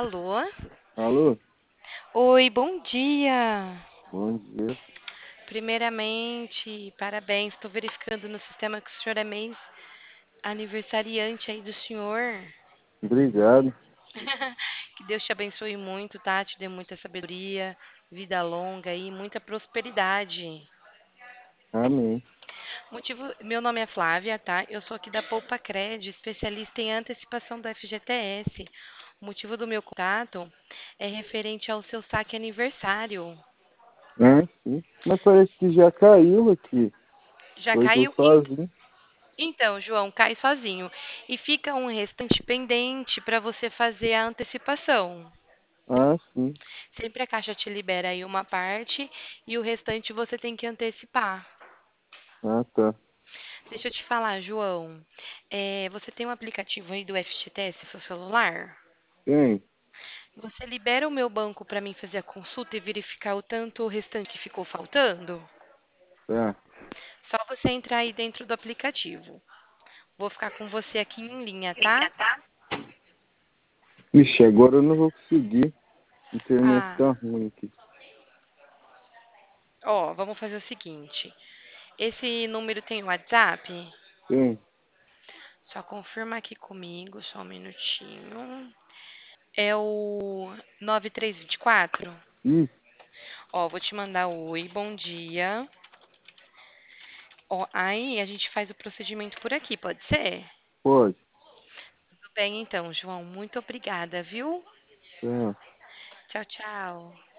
Alô? Alô? Oi, bom dia. Bom dia. Primeiramente, parabéns. Estou verificando no sistema que o senhor é mês aniversariante aí do senhor. Obrigado. Que Deus te abençoe muito, tá? Te dê muita sabedoria, vida longa e muita prosperidade. Amém. Meu nome é Flávia, tá? Eu sou aqui da Poupa Cred, especialista em antecipação do FGTS. O motivo do meu contato é referente ao seu saque aniversário. Sim. Mas parece que já caiu aqui. Já Foi eu caiu? sozinho. Então, João, cai sozinho. E fica um restante pendente para você fazer a antecipação. Sim. Sempre a Caixa te libera aí uma parte e o restante você tem que antecipar. Tá. Deixa eu te falar, João. Você tem um aplicativo aí do FGTS no seu celular? Tem? Você libera o meu banco para mim fazer a consulta e verificar o tanto o restante que ficou faltando? Tá. Só você entrar aí dentro do aplicativo. Vou ficar com você aqui em linha, tá? Ixi, agora eu não vou conseguir. A internet Ah, tá ruim aqui. ó, vamos fazer o seguinte. Esse número tem WhatsApp? Tem? Só confirma aqui comigo, só um minutinho. É o 9324. Isso, Ó, vou te mandar o oi, bom dia. Ó, aí a gente faz o procedimento por aqui, pode ser? pode. Tudo bem então, João. Muito obrigada, viu? Tá. Tchau, tchau.